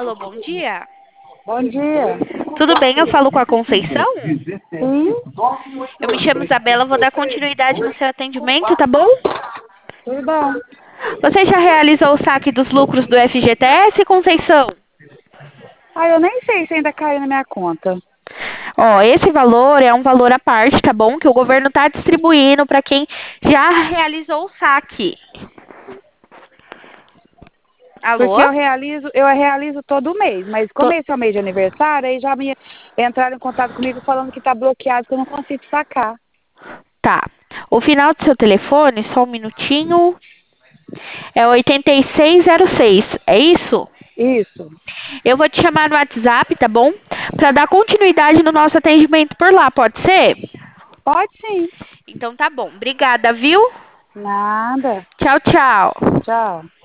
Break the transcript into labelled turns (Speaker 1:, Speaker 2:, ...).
Speaker 1: Alô, bom dia.
Speaker 2: Bom dia.
Speaker 1: Tudo bem? Eu falo com a Conceição?
Speaker 2: Sim,
Speaker 1: Eu me chamo Isabela, vou dar continuidade no seu atendimento, tá bom?
Speaker 2: tudo bom.
Speaker 1: Você já realizou o saque dos lucros do FGTS, Conceição?
Speaker 2: Eu nem sei se ainda caiu na minha conta.
Speaker 1: Ó, esse valor é um valor à parte, tá bom? Que o governo tá distribuindo para quem já realizou o saque.
Speaker 2: Porque
Speaker 1: Alô?
Speaker 2: eu realizo todo mês, mas como
Speaker 1: Tô-
Speaker 2: esse é o mês de aniversário, aí já me entraram em contato comigo falando que tá bloqueado, que eu não consigo sacar.
Speaker 1: Tá. O final do seu telefone, só um minutinho, é 8606. É isso?
Speaker 2: Isso.
Speaker 1: Eu vou te chamar no WhatsApp, tá bom? Para dar continuidade no nosso atendimento por lá, pode ser?
Speaker 2: Pode sim.
Speaker 1: Então tá bom. Obrigada, viu?
Speaker 2: Nada.
Speaker 1: Tchau, tchau.
Speaker 2: Tchau.